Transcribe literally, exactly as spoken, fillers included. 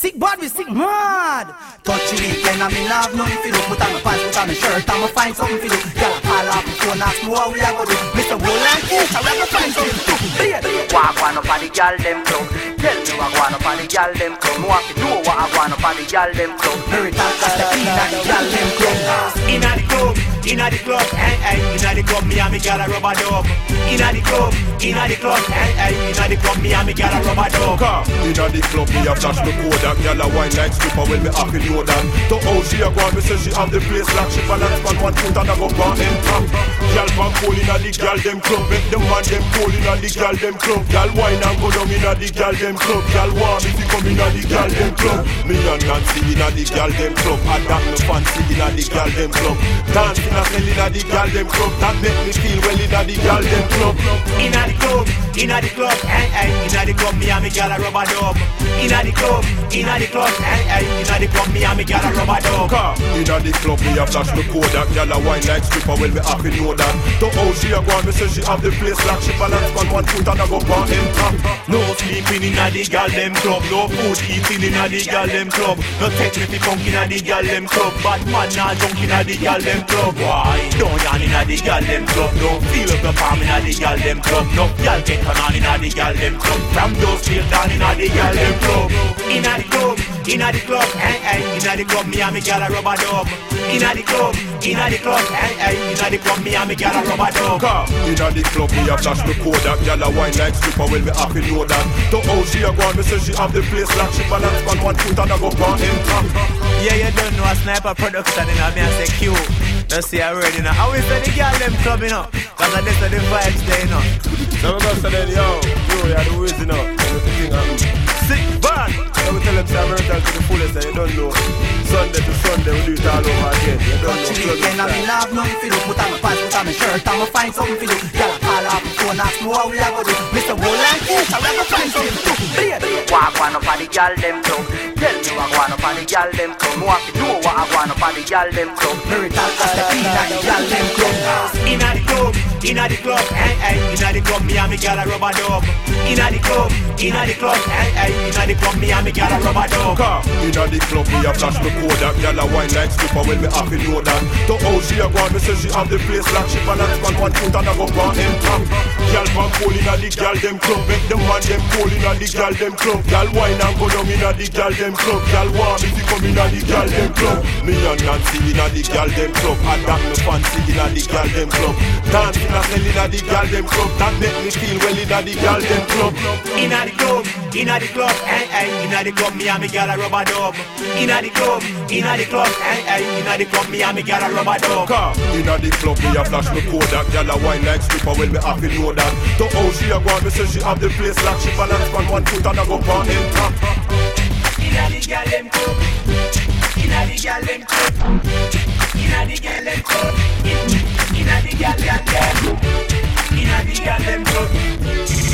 Sick bad, we sick mad. Touch the weekend and me love nothing for you. Put on my pants, put on my shirt, I'ma find something for you. Girl, call up the phone, ask me what we are gonna do. Mister Roland, yes, I will find something to do. Walk on up on the girl them club. Tell me what I want up on the girl them club. Me want to do what I want up on the girl them club. Merital, that's the key, that the girl them club. Inna the club, inna the club, hey hey. Inna the club, me and me girl a rub a dub. Inna the club, inna the club, hey hey. Inna the club, me and me girl a rub a dub. Inna the club, me a flash the code. That girl a wine like stripper when me happy know that. To how she a go, me say she have the place like she balance on one foot and a go on in top. Girl from cool inna the girl them club. Make them man them cool inna the girl them club. Girl wine and go down inna the girl them club. Girl want me to come inna the girl them club. Me and Nancy inna the girl them club. Adapt me fancy inna the girl them club. Dance inna cell inna the girl them club. That make me feel well inna the girl them club. Inna the club, inna the club, hey hey. Inna the club, me and me girl a rub a dub. Inna the club, inna the club, hey hey. Inna the club, me and me girl a rub a dub. Inna the club, me a flash the code. That girl a wine like stripper when me happy know that. To how she a go, me say she have the place like she balance on one foot and a go on in top. No sleeping inna the girl them club. No food eating inna the girl them club. No take me fi funk inna the girl them club. Bad man nah junk inna the girl them club. Why? Don't yarn inna the girl them club. No feel up the palm inna the girl them club. No girl get turn on inna the girl them club. From those field down inna the girl them club. Inna the club, inna the club, hey hey. Inna the club, me and me girl a rub a dub. Inna the club, inna the club, hey hey. Inna the club, me and me girl a rub a dub. Inna the club, me a flash the code. That girl a wine like stripper when me happy know that. To how she a go, me say she have the place like she balance on one foot and a go on in top. Yeah, you don't know a Sniper production, you know, me I say Q. Don't see a word, you know. I always say the girl them club, you know. Cause I listen to the vibes there, you know. So we go say then, yo, yo, you are the ways, you know. Sick bad. So we tell them to America to the fullest and you don't know. Sunday to Sunday, we do it all over again. You don't Touch the know. weekend and me love nothing for you. Put on my pants, put on my shirt, I'ma find something for you. Girl, call up the phone, ask me what we are gonna do. Mister Roland, yes, I will find something to do. Walk on up on the girl them club. Tell me what I want up on the girl them club. Me want to do what I want up on the girl them club. Merital, that's the key, that the girl them club. Inna the club, inna the club, hey hey. Inna the club, me and me girl a rub a dub. Inna the club, inna the club, hey hey. Inna the club, me and me girl a rub a dub. Inna the club, me a flash the code. That girl a wine like stripper when me happy know that. To how she a go, me say she have the place like she balance on one foot and a go on in top. Girl from cool inna the girl them club. Make them man them cool inna the girl them club. Girl wine and go down inna the girl them club. Girl want me to come inna the girl them club. Me and Nancy inna the girl them club. Adapt me fancy inna the girl them club. Dance inna cell inna the girl them club. That make me feel well inna the girl them club. Inna the club, inna the club, hey hey. Inna the club, me and me girl a rub a dub. Inna the club, inna the club, hey hey. Inna the club, me and me girl a rub a dub. Inna the club, me a flash the code. That girl a wine like stripper when me happy know that. To how she a go, me say she have the place like she balance on one foot and a go on in top. Inna the girl them club. Inna the girl them club. Inna the girl them club. Inna the girl them club. Inna the girl them club.